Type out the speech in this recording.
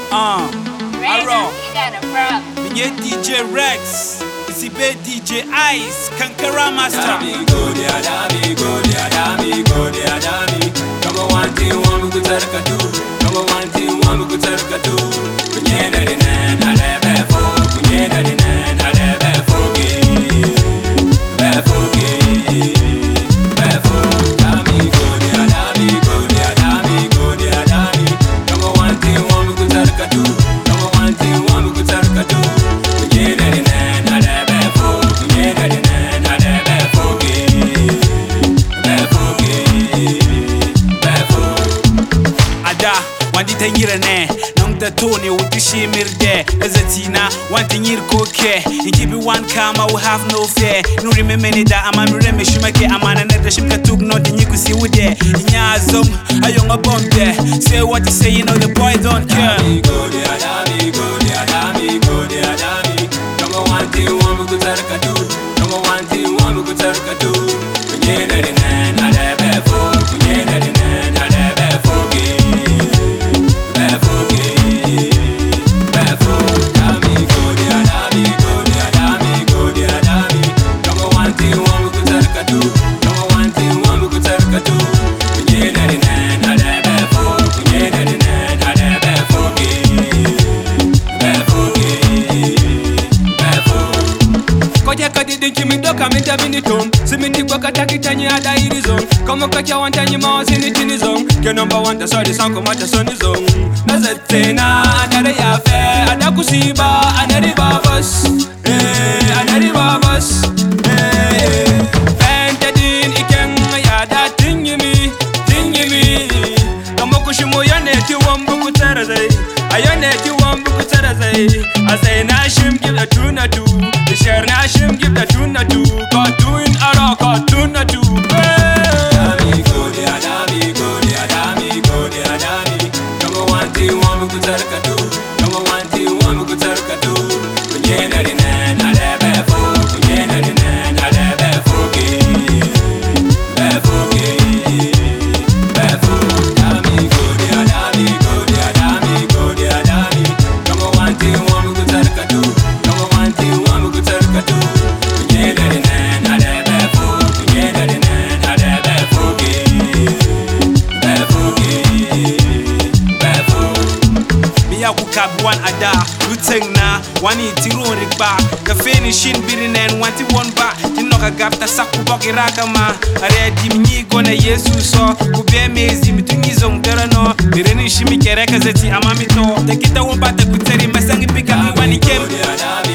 Arrow. You got a problem. Minye DJ Rex. Isibe DJ Ice. Kankara Master. Dami go there, dami go there, dami go there, dami. Come on, one thing, one we could take a two. Come on, one thing, one we could take a two. Kunye na dine, na lebe fo. Kunye na dine, na lebe fo ge. Befo ge, befo. Dami go there, dami go there, dami go there, dami. Come on, one thing, one we could take a two. Come on, one thing, one we could take a two. Kunye na dine, na lebe fo. Kunye na dine, na lebe fo ge. Befo ge, befo. Ada. Wandi tanyira ne. Nongda tone wuti shimirde. Ezatina. Wanti nyir koke. Inkibi one kama we have no fear. Nuri memeni da ama mireme shumake. Amana neta shimka tuk no di nyiku si wude. Inyazom. Ayonga bombe. Say what you say, you know the boy don't care. Dami go there, dami go there, dami go there, dami. Come on, one thing, one we could take a two. Come on, one thing, one we could take a two. Kunye na dine, na lebe fo. Kunye na dine, na lebe fo ge. Befo ge, befo. Dami go there, dami go there, dami go there, dami. Come on, one thing, one we could take a two. Come on, one thing, one we could take a two. Kunye na dine, na lebe fo. Kunye na dine, na lebe fo ge. Befo ge, befo. Koja kadi dinki mi doka mi da binitum. Simiti kwa kataki tanyi ada irizon. Kama kacha wantanyi mawazini tinizon. Ke number one da sorry sanko mata sonizon. Nazetena anare yafe adakusiba anare babas. Anare babas. Fentadin iken yada tinyimi. Kama kushimo yaneti wambu kutarazai. Ayoneti wambu kutarazai. Asay na shim give the tuna two. The share na shim give the tuna two. Got two in ara, got tuna two. Dami go there, dami go there, dami go there, dami. Come on, one thing, one we could take a two. Come on, one thing, one we could take a two. Kunye na dine, na lebe fo. Kunye na dine, na lebe fo ge. Befo ge, befo. Dami go there, dami go there, dami go there, dami. Come on, one thing, one we could take a two. Come on, one thing, one we could take a two. Kunye na dine, na lebe fo. Kunye na dine, na lebe fo ge. Befo ge, befo. Miya kukab one ada. Luteng na. Wani tiro rikba. The finishing birinen wanti one ba. Tinoka gafta saku boki rakama. Are di mnyi gona Yesu so. Kube mezi mitungizo mterano. Bireni shimi kereka zeti amamito. Tekita wabata kuteri masangi pika wani kem.